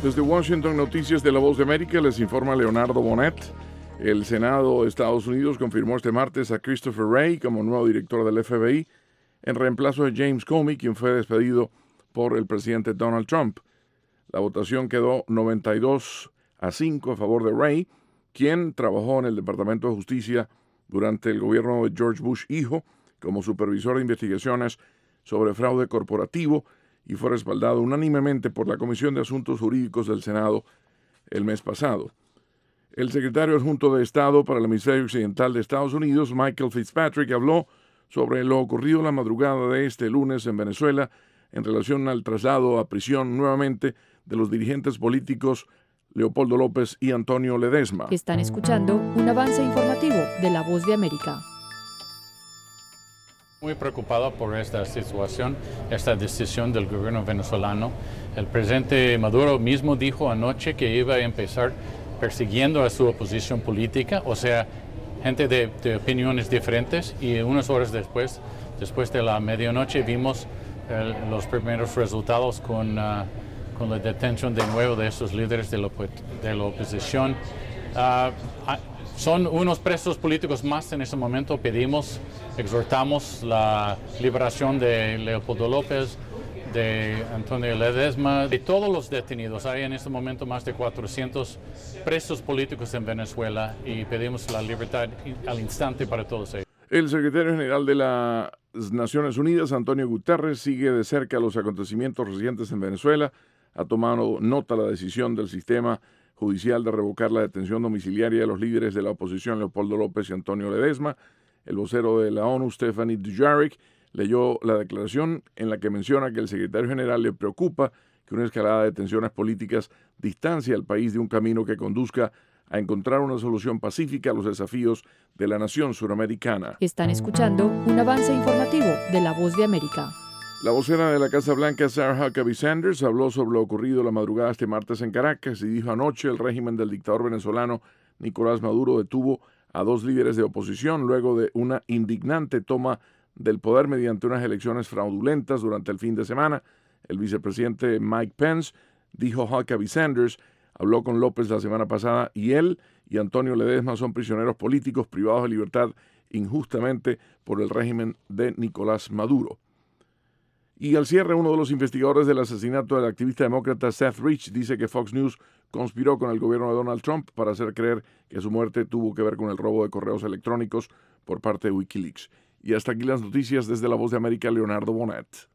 Desde Washington, Noticias de La Voz de América, les informa Leonardo Bonet. El Senado de Estados Unidos confirmó este martes a Christopher Wray como nuevo director del FBI en reemplazo de James Comey, quien fue despedido por el presidente Donald Trump. La votación quedó 92-5 a favor de Wray, quien trabajó en el Departamento de Justicia durante el gobierno de George Bush hijo como supervisor de investigaciones sobre fraude corporativo y fue respaldado unánimemente por la Comisión de Asuntos Jurídicos del Senado el mes pasado. El secretario adjunto de Estado para el Hemisferio Occidental de Estados Unidos, Michael Fitzpatrick, habló sobre lo ocurrido la madrugada de este lunes en Venezuela en relación al traslado a prisión nuevamente de los dirigentes políticos Leopoldo López y Antonio Ledezma. Están escuchando un avance informativo de La Voz de América. Muy preocupado por esta situación, esta decisión del gobierno venezolano. El presidente Maduro mismo dijo anoche que iba a empezar persiguiendo a su oposición política, o sea, gente de opiniones diferentes, y unas horas después de la medianoche, vimos los primeros resultados con la detención de nuevo de estos líderes de la oposición. Son unos presos políticos más en este momento. Exhortamos la liberación de Leopoldo López, de Antonio Ledezma, de todos los detenidos. Hay en este momento más de 400 presos políticos en Venezuela y pedimos la libertad al instante para todos ellos. El secretario general de las Naciones Unidas, Antonio Guterres, sigue de cerca los acontecimientos recientes en Venezuela. Ha tomado nota la decisión del sistema judicial de revocar la detención domiciliaria de los líderes de la oposición, Leopoldo López y Antonio Ledezma. El vocero de la ONU, Stephane Dujarric, leyó la declaración en la que menciona que el secretario general le preocupa que una escalada de tensiones políticas distancie al país de un camino que conduzca a encontrar una solución pacífica a los desafíos de la nación suramericana. Están escuchando un avance informativo de La Voz de América. La vocera de la Casa Blanca, Sarah Huckabee Sanders, habló sobre lo ocurrido la madrugada este martes en Caracas y dijo anoche el régimen del dictador venezolano Nicolás Maduro detuvo a 2 líderes de oposición luego de una indignante toma del poder mediante unas elecciones fraudulentas durante el fin de semana. El vicepresidente Mike Pence, dijo Huckabee Sanders, habló con López la semana pasada y él y Antonio Ledezma son prisioneros políticos privados de libertad injustamente por el régimen de Nicolás Maduro. Y al cierre, uno de los investigadores del asesinato del activista demócrata Seth Rich dice que Fox News conspiró con el gobierno de Donald Trump para hacer creer que su muerte tuvo que ver con el robo de correos electrónicos por parte de Wikileaks. Y hasta aquí las noticias desde La Voz de América, Leonardo Bonet.